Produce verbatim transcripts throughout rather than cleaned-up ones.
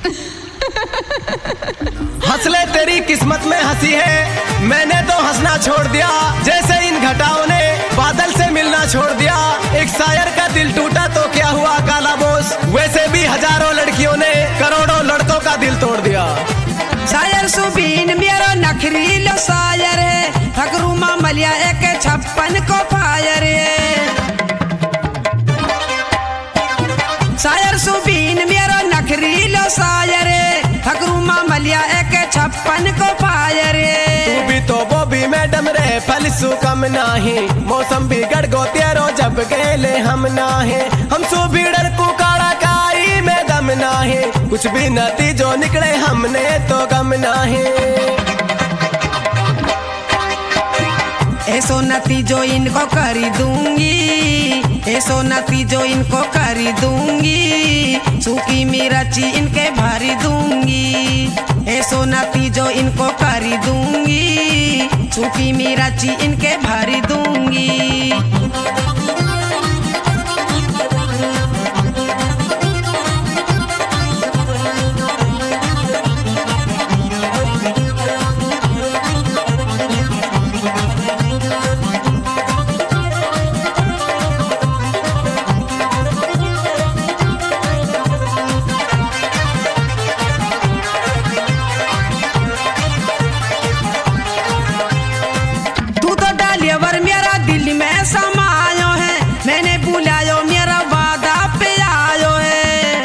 हंसले तेरी किस्मत में हंसी है, मैंने तो हंसना छोड़ दिया। जैसे इन घटाओं ने बादल से मिलना छोड़ दिया। एक शायर का दिल टूटा तो क्या हुआ काला बोस, वैसे भी हजारों लड़कियों ने करोड़ों लड़कों का दिल तोड़ दिया। शायर सुबीन मेरो नखरीलो शायर है, फकरूमा मलिया एक छप्पन को फायर है। शायर सुबीन मेरो नखरीलो शायर है, फकरूमा मलिया एक छप्पन को फायर है। तू भी तो वो भी मैडम रे फलसू कम नाही, मौसम बिगड़ गो तेरो जब गेले हम नाहे। हम सु भीड़र को काड़ा काई में दम नाहे, कुछ भी नतीजो निकले हमने तो गम नाहे। ऐसो नतीजो इनको करी दूंगी, ऐसो नतीजो इनको करी दूंगी, सूखी मिर्ची इनके भरी दूंगी। ऐसो नतीजो इनको करी दूंगी, सूखी मिर्ची इनके भरी दूंगी। समायो है मैंने बुलायो मेरा वादा पे आयो है।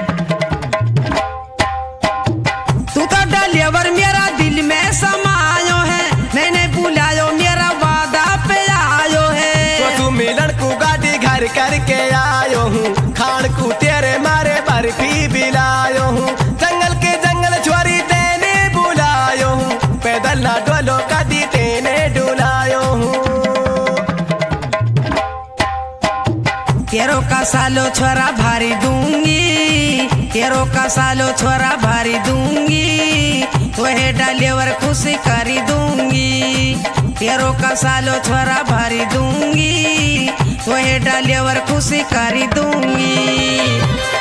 तू तो डलिवर मेरा दिल में समायो है, मैंने बुलायो मेरा वादा पे आयो है। तो तू मिलन को गाड़ी घर करके आयो हूँ, खान को तेरे मारे बर्फी बिलायो हूँ। जंगल के जंगल छोरी तेने बुलायो हूँ, पैदल ना डोलो गाड़ी तेने डुलायो हूँ। तेरो का सालो छोरा भारी दूंगी, तेरो का सालो छोरा भारी दूंगी, तो है डालेवर खुशी करी दूंगी। तेरो का सालो छोरा भारी दूंगी, तो है डालेवर खुशी करी दूंगी।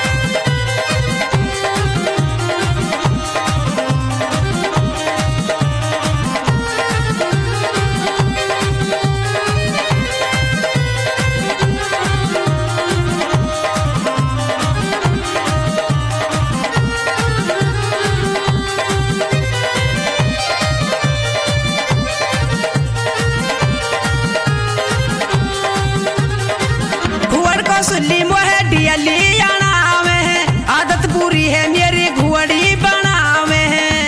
सुल्ली मोहे डियली आनावे है, आदत बुरी है मेरी घुवड़ी बनावे है।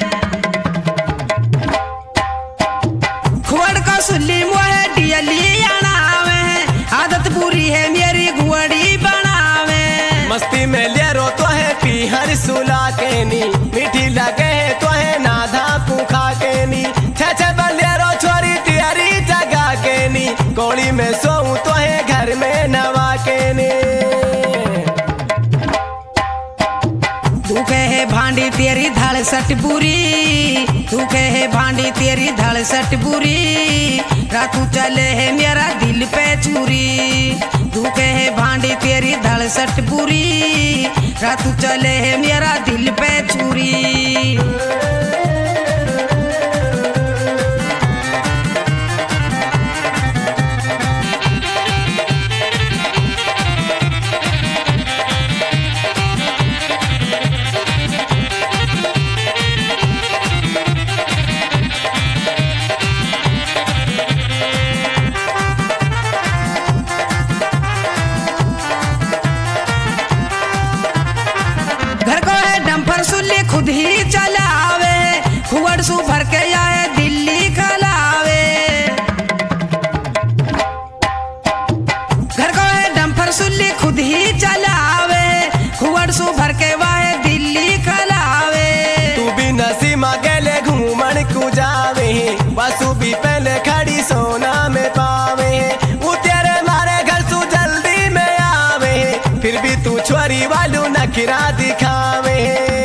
घुवड़ का सुल्ली मोहे डियली आनावे है, आदत बुरी है मेरी घुवड़ी बनावे। मस्ती में ले रो तो है पीहर सुला के नी, मीठी लगे है तो है नाधा पूखा के नी। छे छे बले रो छोरी तियारी जगा के नी, कोड़ी में सोऊं तो है घर में नवा के नी। दुखे है भांडी तेरी धड़ सट बुरी, दुखे है भांडी तेरी धड़ सट बुरी, रातू चले है मेरा दिल पे चूरी। दुखे है भांडी तेरी धड़ सट बुरी, रातू चले है मेरा दिल पे चूरी। खुद ही चलावे, खुवड़ सु भर के आए दिल्ली खलावे। घर को है डम्फर सुल्ली खुद ही चलावे, खुवड़ सु भर के वाहे दिल्ली खलावे। तू भी नसीमा गेले घूमन को जावे, बसु भी पहले खड़ी सोना में पावे। वो तेरे मारे घर सु जल्दी में आवे, फिर भी तू छोरी वालू नखरा दिखावे।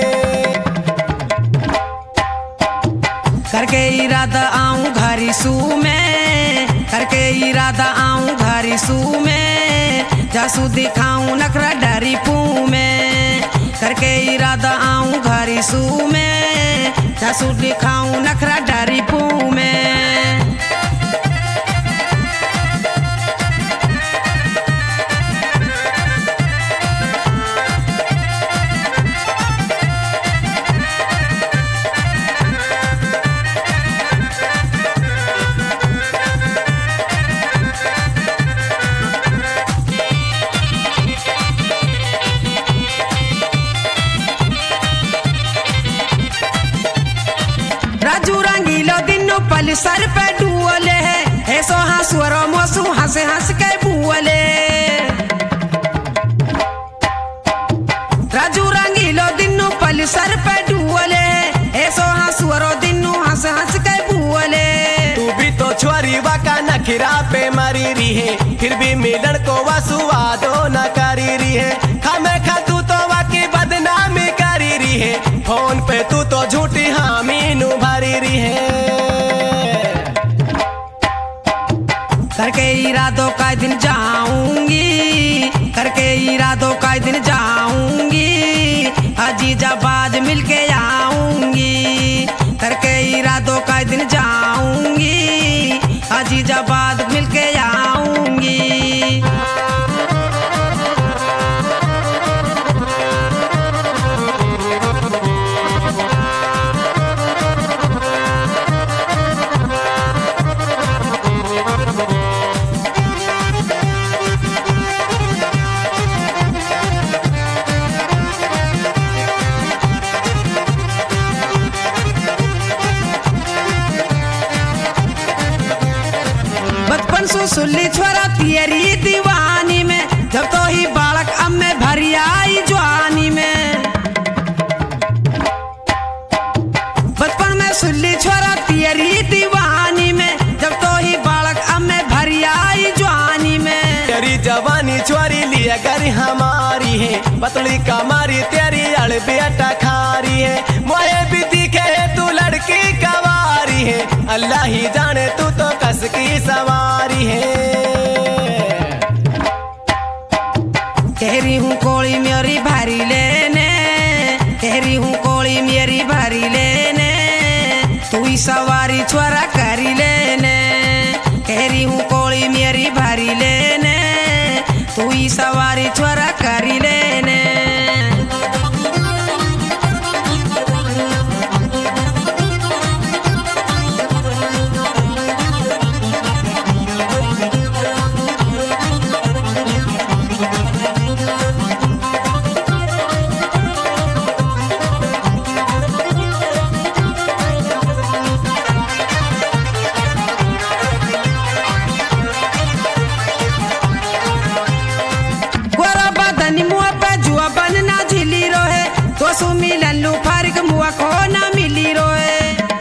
करके इरादा आऊं घरी सू में, करके इरादा आऊं घरी सू में, जासू दिखाऊं नखरा डरी पू में। करके इरादा आऊं घरी सू में, सूट दिखाऊं नखरा डारी पू में। राजू रंगीलो दिनो पल सर पे डुअले है, ऐसो हंसुरो मोसू हंस हंस के बुअले। राजू रंगीलो दिनो पल सर पे डुअले है, ऐसो हंसुरो दिनो हंस हंस के बुअले। तू भी तो छोरी वाका नखरा पे मरी रही है, फिर भी मिलन को वसुवादो न करी रही है। खामे खा तू तो वाकी बदनामी करी रही है, फोन पे तू तो झूठी हामी नु भरी रही है। करके इरादों का दिन जाऊंगी, करके इरादों का दिन जाऊंगी, अजीजाबाद मिलके आऊंगी। करके इरादों का दिन जाऊंगी, अजीजाबाद मिलके आऊंगी। बचपन से सुल्ली छोरा तेरी दीवानी में, जब तो ही बालक अब में भरी आई जवानी में। बचपन में सुल्ली छोरा तेरी दीवानी में, जब तो ही बालक अब में भरी आई जवानी में। तेरी जवानी छोरी लिया घर हमारी है, पतली कमारी तेरी अड़बियटा खारी है। मोहे भी दिखे तू लड़की कवारी है, अल्लाह ही जाने तू तो कस की सवारी है। कह रही हूँ कोड़ी मेरी भारी लेने, कह रही हूँ कोड़ी मेरी भारी लेने, तू ही सवारी छोरा करी लेने। कह रही हूँ कोड़ी मेरी भारी लेने, तू ही सवारी छोरा करी लेने। तो मिलन लू फारिक मुआ को ना मिली रोए।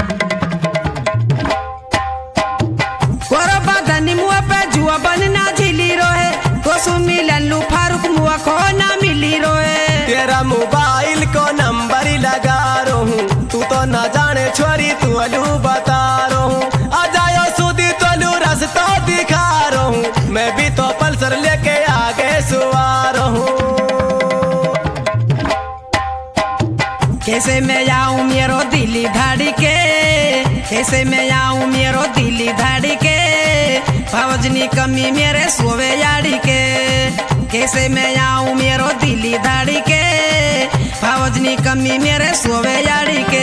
गोरा बदनी मुआ पे जुआ बनना झिली रोए, तो मिलन लू फारुक मुआ को ना मिली रोए। तेरा मोबाइल को नंबर लगा रो हूँ, तू तो न जाने छोरी तू अलू बता रो हूँ। आ जाओ सुधी तो लू रास्ता दिखा रो हूँ, मैं भी तो पल्सर लेके आगे सुआ रो हूँ। कैसे मैं आऊं मेरो दिली धाड़ी के, कैसे मैं आऊं मेरो दिली धाड़ी के, फौजनी कमी मेरे सोवे याड़ी के। कैसे मैं आऊं मेरो दिली धाड़ी के, फौजनी कमी मेरे सोवे याड़ी के।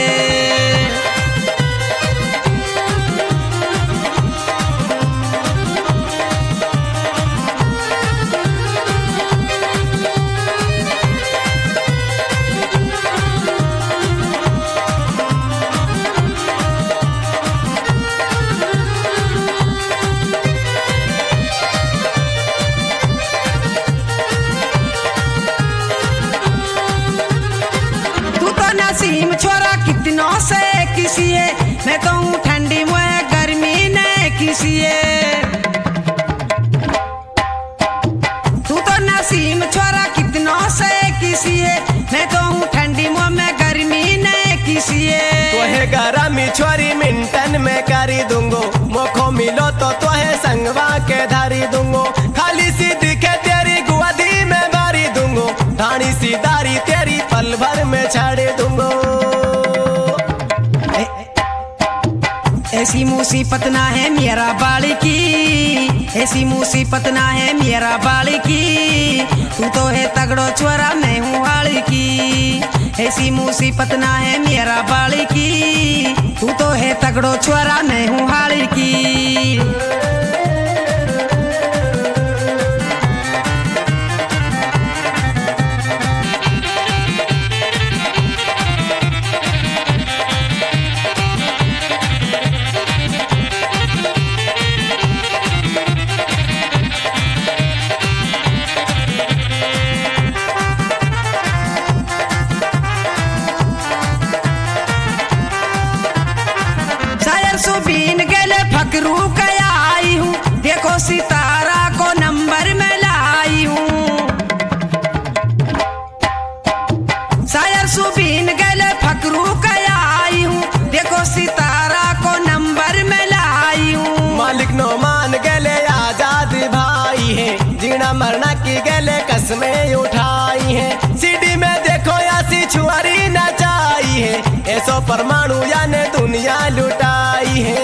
नसीम छोरा कितनों से किसी है, मैं तो हूँ ठंडी में गर्मी ने किसी है। तू तो नसीम छोरा कितनों से किसी है, मैं तो हूँ ठंडी में गर्मी ने किसी है। तोहे गरमी छोरी मिंटन में करी दूंगो, मोखो मिलो तो तोहे संगवा के धारी दूंगो। खाली सी दिखे तेरी गुआदी में बारी दूंगो, धानी सी दारी तेरी पल में छाड़ दूंगो। ऐसी मुसीबत ना है मेरा बाली की, ऐसी मुसीबत ना है मेरा बाली की, तू तो है तगड़ो छोरा मैं हूँ हाली की। ऐसी मुसीबत ना है मेरा बाली की, तू तो है तगड़ो छोरा मैं हूँ हाली की। सुबीन गले फकरू कया आई हूँ, देखो सितारा को नंबर में लाई हूँ। शायर सुबीन गले फकरू कया आई हूँ, देखो सितारा को नंबर में लाई हूँ। मालिक नो मान गले आजाद भाई है, जीना मरना की गले कसमें उठाई है। सीडी में देखो यासी छुआरी नचाई है, ऐसो परमाणु याने दुनिया लुटाई है।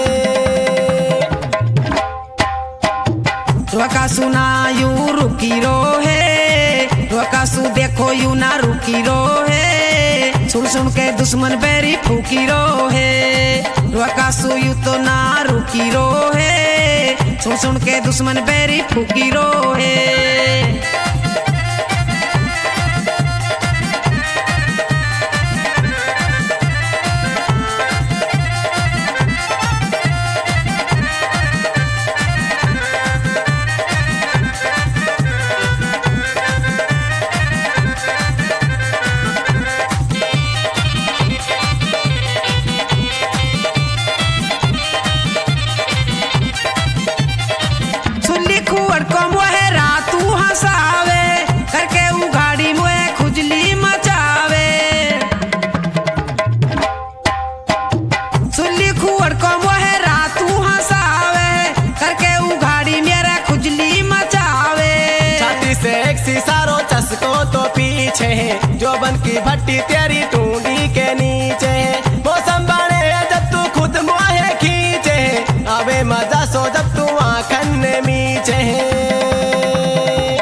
रोका सुना यू रुकी रो है, रोका सु देखो यू ना रुकी रो है, सुन सुन के दुश्मन बेरी फूकी रो है। रोका सु यू तो ना रुकी रो है, सुन सुन के दुश्मन बेरी फूकी रो है। सारो चस्को तो पीछे है, जो बन की भट्टी तेरी टूंडी के नीचे है। मौसम बने जब तू खुद मोहे खींचे है, अबे मजा सो जब तू आँखन मीचे है।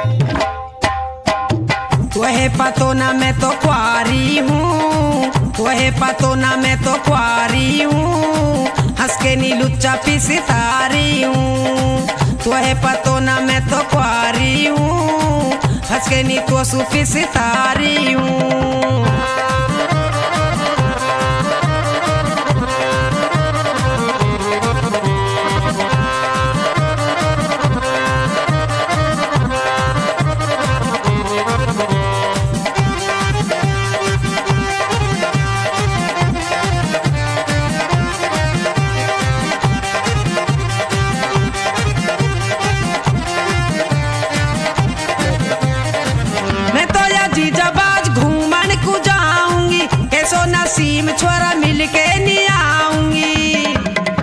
तुहे पतो ना मैं तो क्वारी हूँ, तुहे पतो ना मैं तो क्वारी हूँ, हंस के नी लुच्चा पी सितारी हूँ। तुहे पतो ना मैं तो क्वारी हूँ, हंस के नी तो सूफी सितारी हूँ। नसीम छोरा मिलके नहीं आऊंगी,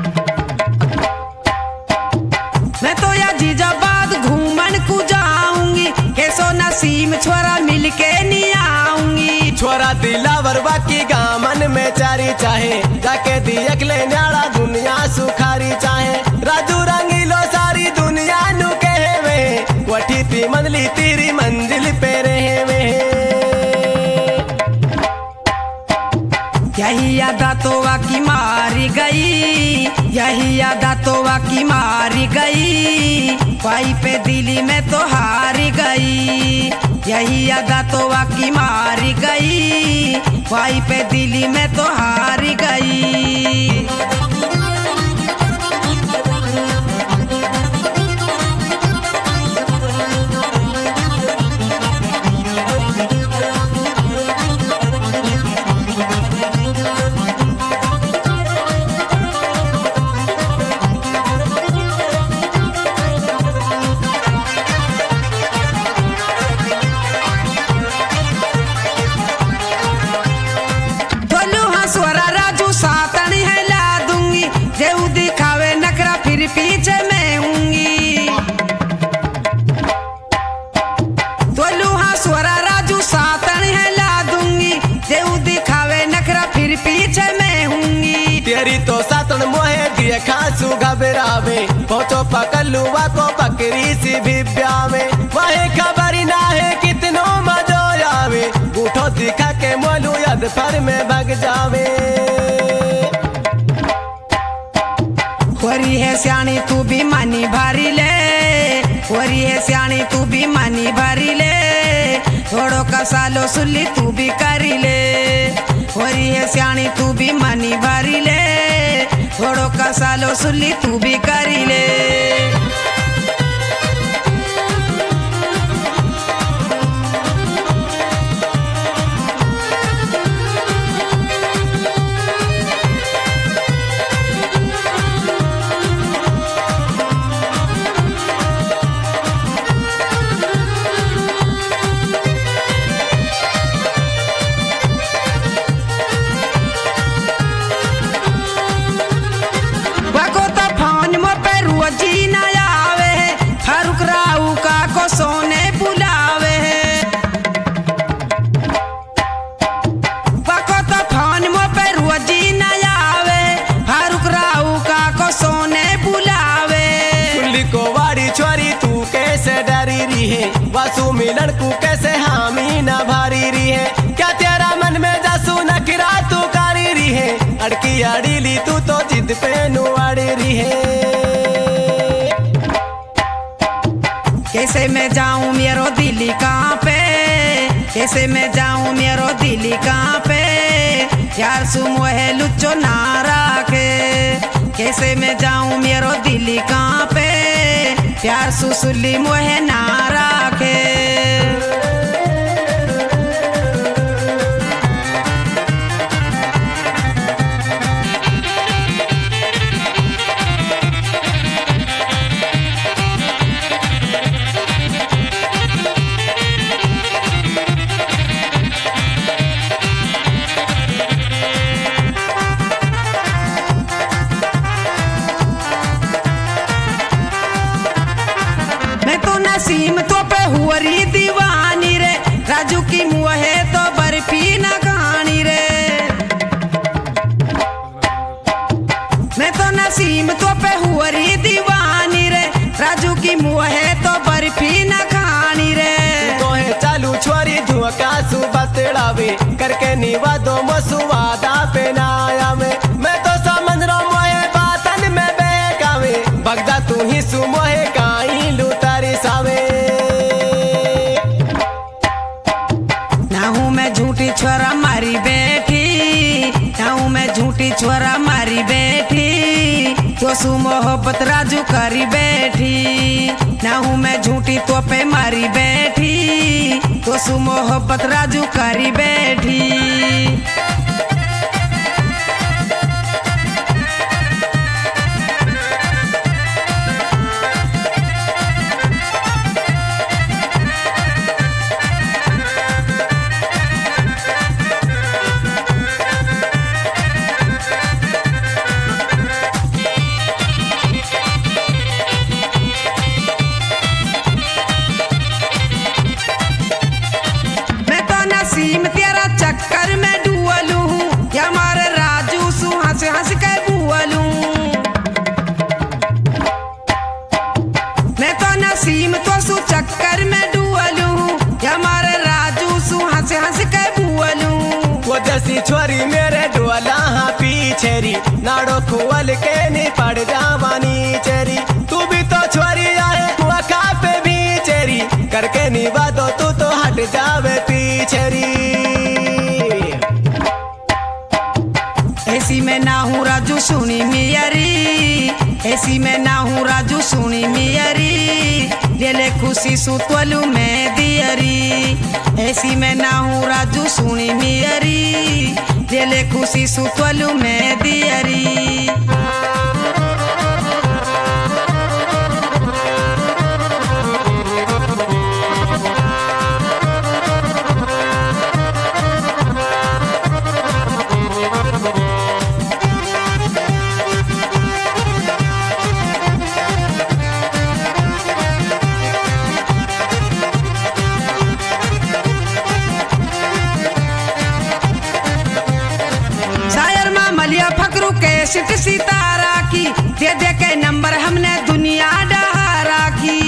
मैं तो या जीजाबाद घूमन को जाऊंगी, कैसो नसीम छोरा मिलके नहीं आऊंगी। छोरा दिलावर बाकी गामन में चारी चाहे, जाके दियक ले न्याड़ा दुनिया सुखारी चाहे। राजू रंगीलो सारी दुनिया नु कहे वे, वठी ती मंदली तेरी मंजिल पे रहे वे। यही यादा तो वाकी मारी गई, यही यादा तो वाकी मारी गई, पाई पे दिल्ली में तो हारी गई। यही यादा तो वाकी मारी गई, पाई पे दिल्ली में तो हारी गई। स्वरा राजू सातन है। खासू घबरावे पहुंचो पकलुआ को बकरी सी भी ब्यावे वही खबर ना है कितनो मजो आवे उठो दिखा के मोलू यद फर में भग जावे होरी है सियाणी तू भी मानी भारी ले होरी है सियाणी तू भी मानी भारी ले थोड़ो कसालो सुली तू भी करी ले होरी है सियाणी तू भी मानी भारी ले थोड़ो कसालो सुली तू भी करी ले सोने बुलावे पको तो फोन मो पे रोजी न आवे फारूक राऊ का को सोने बुलावे सुल्ली को वाड़ी छोरी तू कैसे डरी रही है वासु मिलन को कैसे हामी न भारी रही है क्या तेरा मन में जासू नखरा तू कारी रही है अड़की अड़ी ली तू तो जिद पे नुआड़ी रही है कैसे मैं जाऊं मेरो दिल्ली कहाँ पे कैसे मैं जाऊं मेरो दिल्ली कहाँ पे यार सुमो है लुच्चो ना रखे कैसे मैं जाऊं मेरो दिल्ली कहाँ पे प्यार सुसुली मोहे ना रखे नसीम तो पे हुरी दीवानी रे राजू की मुहे तो बर्फी न कहानी रे मैं तो नसीम तो पे हुरी दीवानी रे राजू की मुहे तो बर्फी न कहानी रे तो है चालू छोरी धुआं सु बतड़ावे करके निवा दो मसुवादा पे नाया में मैं तो समझ रो मोहे बातन में बेकावे बगदा तू ही सु मोहे काई लुतारी सावे ना हूँ मैं झूठी छोरा मारी बैठी ना हूँ मैं झूठी छोरा मारी बैठी तो सु मोहब्बत राजू करी बैठी ना हूँ मैं झूठी तो पे मारी बैठी तो सु मोहब्बत राजू करी बैठी नसीम तेरा चक्कर में डुअलू या हमारे राजू सु हंस हंस के बुअलू मैं तो नसीम तो सु चक्कर में डुअलू या हमारे राजू सु हंस हंस के बुअलू वो जैसी छोरी मेरे डोला हाँ पीछेरी नाड़ो खुअल के नहीं पड़ जावानी चेरी तू भी तो छोरी आए वखा पे भी चेरी करके निभा दो तू तो हट जावे पीछेरी ऐसी में ना हूँ राजू सुनी मियरी ऐसी में ना हूँ राजू सुनी मियरी ले ले खुशी सुतवलू में दियरी ऐसी में ना हूँ राजू सुनी मियरी ले ले खुशी सुतवलू में दियरी शायर मामलिया फकरू पकड़ू कैसेट सितारा की, दे दे के नंबर हमने दुनिया डहारा की।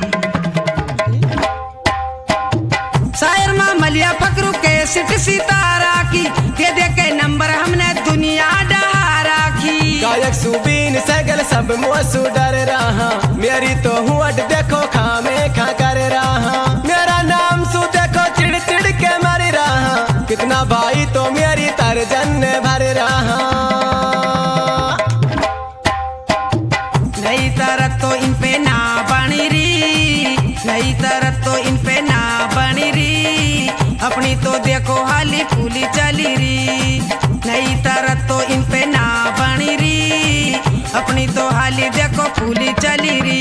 शायर मामलिया पकड़ू कैसेट सितारा की, दे दे के नंबर हमने दुनिया डहारा की। गायक सुबीन सगल सब मोसू डर रहा, मेरी तो हूँ अट देखो खामे खा कर रहा। मेरा नाम सु देखो चिड़ चिड़ के मर रहा, कितना भाई तो मेरी तरजन ने भर रहा। नई तरह तो इन पे ना बनी री, नई तरह तो इन पे ना बनी री, अपनी तो देखो हाली फूली चली री। नई तरह तो इन पे ना बनी री, अपनी तो हाली देखो फूली चली री।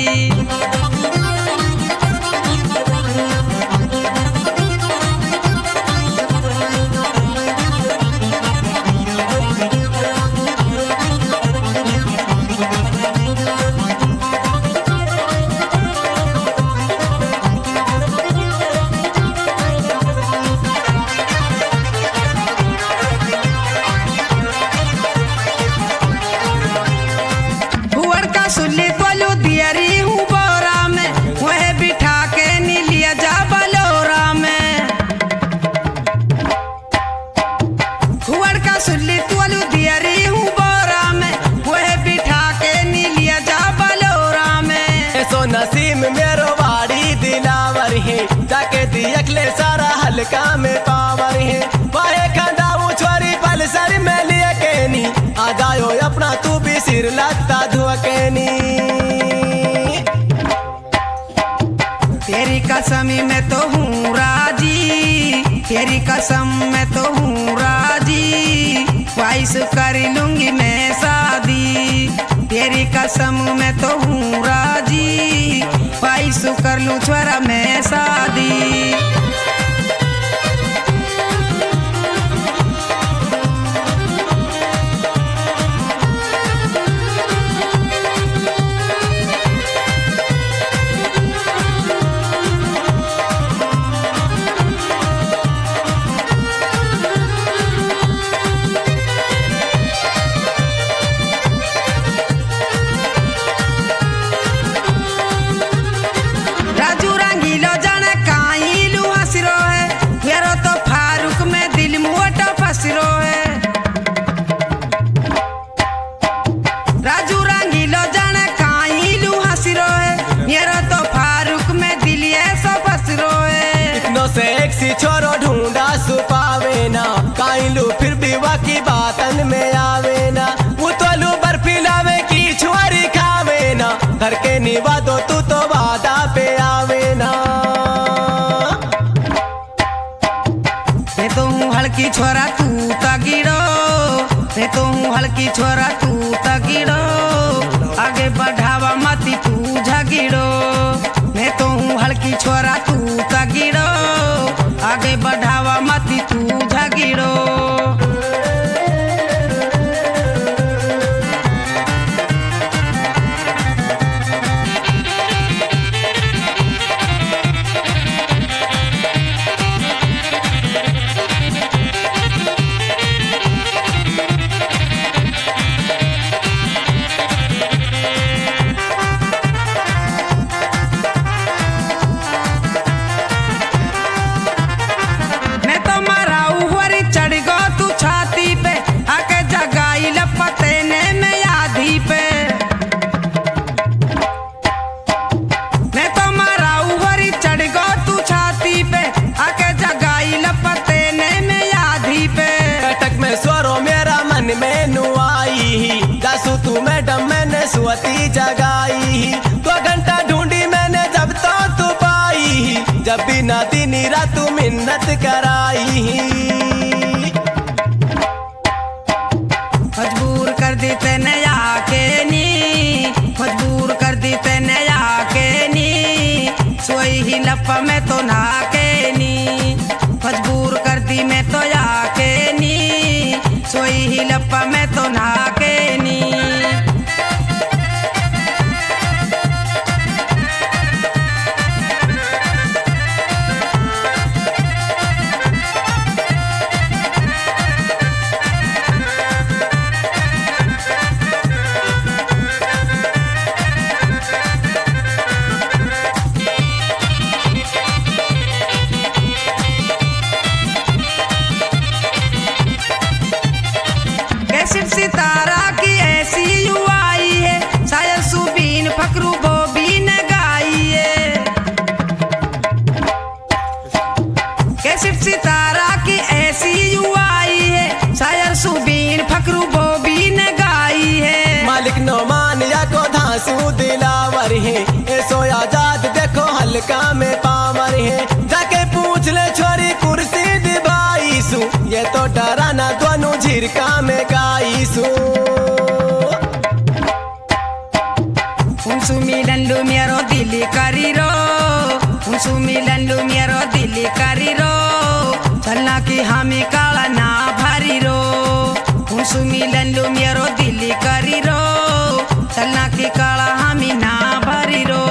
हुअर का सुल्ली तोलू दियरी हूँ बोरा में, वह बिठा के नी लिया जा बलोरा में। हुअर का सुल्ली तोलू दियरी हूँ बोरा में, वह बिठा के नी लिया जा बलोरा में। ऐसो नसीम मेरो वाड़ी दिलावर है, जाके दियकले सारा हल्का में पावर है। वाहे खंडाऊ छोरी पलसर में लिए केनी, आ जायो अपना तू भी सिर लगता धुकेनी। तेरी कसम मैं तो हूँ राजी, तेरी कसम मैं तो हूँ राजी, ख्वाहिश कर लूंगी मैं शादी। तेरी कसम मैं तो हूँ राजी, ख्वाहिश कर लूं छोरा मैं शादी। राजू रंगीलो जाने काई लू हसरो है, मेरो तो फारूक में दिल मोटा फसरो है। राजू रंगीलो जाने काई लू हसरो है, मेरो तो फारूक में दिल ऐसा फसरो है। इतनो से एक सी छोरो ढूंढा सुपावे ना, काइलू फिर भी वाकी बातन में आवे ना। वो तोलू बर्फी लावे की छुआरी खावे ना, घर के निभा दो तू तो वादा पे आवे ना। मैं तो हूँ हल्की छोरा तू तगिड़ो, मैं तो हूँ हल्की छोरा तू तगिड़ो, आगे बढ़ावा मती तू झगिड़ो। मैं तो हूँ हल्की छोरा तू तगिड़ो, आगे बढ़ावा मती तू झगिड़ो। मैं तो मराऊ हुरी चढ़ गो तू छाती पे, आके जगाई लपते ने में आधी पे। मैं तो मराऊ हुरी चढ़ गो तू छाती पे, आके जगाई लपते ने में आधी पे। बैठक में स्वरो मेरा मन में नुआई ही, दासू तू मैडम मैंने सुअती जगाई ही। दो घंटा ढूंढी मैंने जब तो तू पाई ही, जब भी ना दिन रात तू मिन्नत कराई ही। मजबूर कर दी तेने आके नी, मजबूर कर दी तेने आके नी, सोई ही लपा में तो ना के नी। मजबूर कर दी मैं तो आके नी, सोई ही लपा में तो ना के नी। कैसेट सितारा की ऐसी यू आई है, शायर सुबीन फकरू बोबी ने गाई है। कैसेट सितारा की ऐसी यू आई है, शायर सुबीन फकरू बोबी ने गाई है। मालिक नोमानिया को धांसू दिलावर है, ऐसो आजाद देखो हल्का में पावर है। जाके पूछ ले छोरी कुर्सी दिबाईसु, ये तो डराना दोनों झिरका में गाईसु। उनसु मिलन लू मेरो दिल करी रो, उनसु मिलन लू मेरो दिल करी रो, चलना की हमें काला ना भरी रो। उनसु मिलन लू मेरो दिल करी रो, चलना की काला हमें ना भरी रो।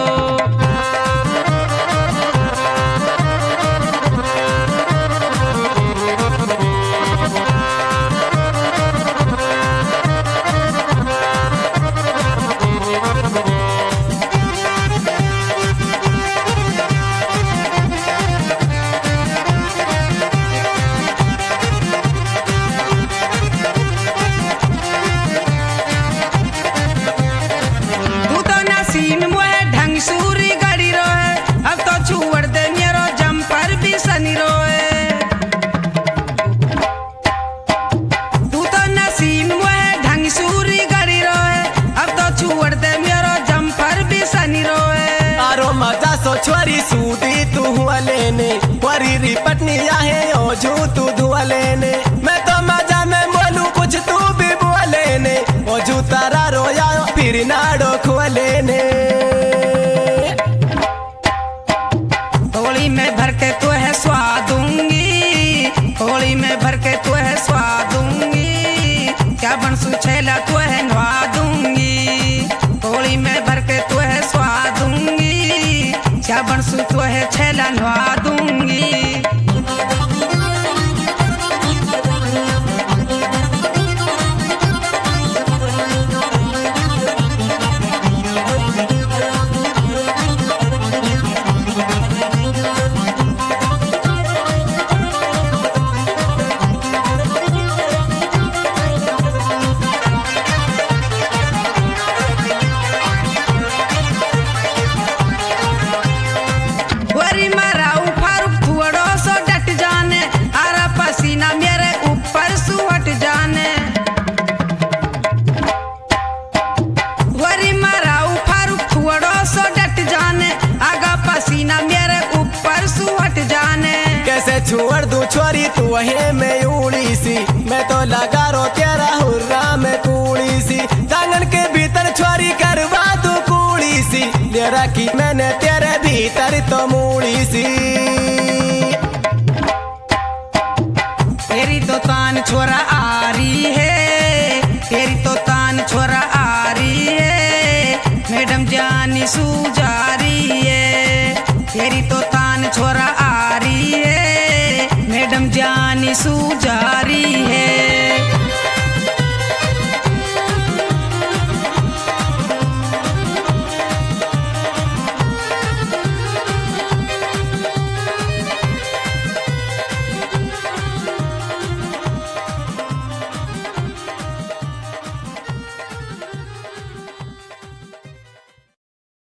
छोरी सूदी तू हुआ लेने, वरी रिपटनी आहे ओझू तू धुआ लेने। मैं तो मजा में बोलूं कुछ तू भी बुआ लेने, ओझू तारा रोया फिर नाडो खुआ लेने। होली में भर के तो है स्वादूंगी, होली में भर के तो है स्वादूंगी, क्या बनसू छेला तो है नवा दूंगी। होली में भर के तो है स्वादूंगी, क्या बनसू तो है छेला नवा दूंगी। छोड़ दूं छोरी तू वहीं में उड़ी सी, मैं तो लगा रो तेरा हुर्रा में कूड़ी सी। जांगन के भीतर छोरी करवा दूं कूड़ी सी, ले रखी मैंने तेरे भीतर तो मूड़ी सी। तेरी तो तान छोरा आ रही है, तेरी तो तान छोरा आ रही है, मैडम जानी सू जा रही है। तेरी तो तान छोरा आ रही है, मैडम जानी सू जा